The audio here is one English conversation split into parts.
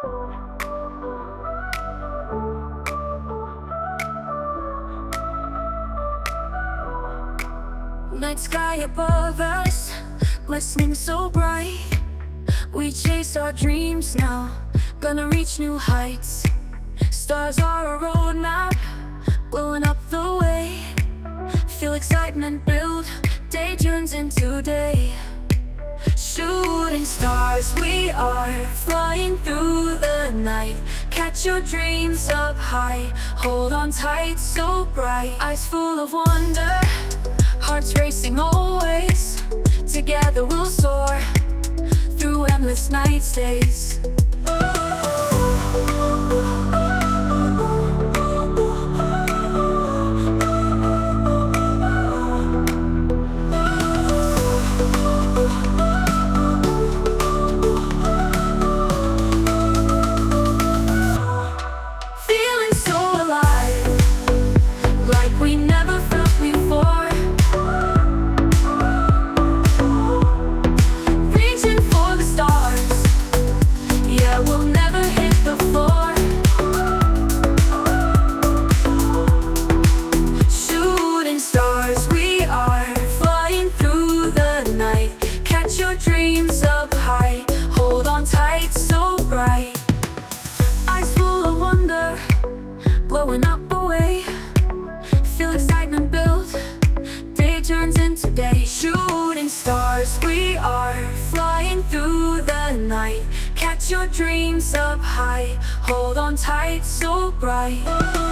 Night sky above us, glistening so bright. We chase our dreams now, gonna reach new heights. Stars are a roadmap, blowing up the way. Feel excitement build, day turns into day. Shooting stars, we are flying through the night. Catch your dreams up high, hold on tight, so bright. Eyes full of wonder, hearts racing always. Together we'll soar through endless night stays. Feeling so alive, like we never felt before. Reaching for the stars, yeah, we'll never hit the floor. Shooting stars, we are flying through the night. Catch your dreams up high, hold on tight, so bright. Eyes full of wonder, blowing up away. Feel excitement build, day turns into day. Shooting stars, we are flying through the night. Catch your dreams up high, hold on tight, so bright.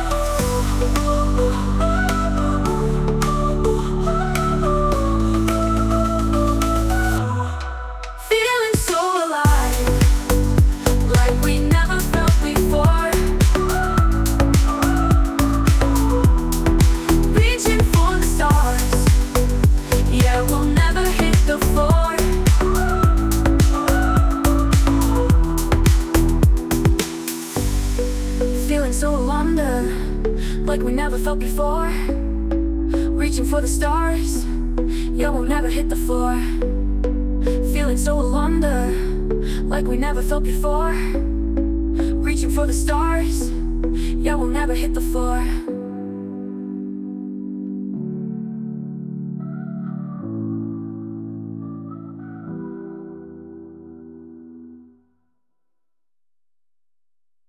Feeling so alive, like we never felt before. Reaching for the stars, yeah, we'll never hit the floor. Feeling so wonder, like we never felt before. Reaching for the stars, yeah, we'll never hit the floor. Feeling so wonder, like we never felt before. Reaching for the stars, yeah, we'll never hit the floor.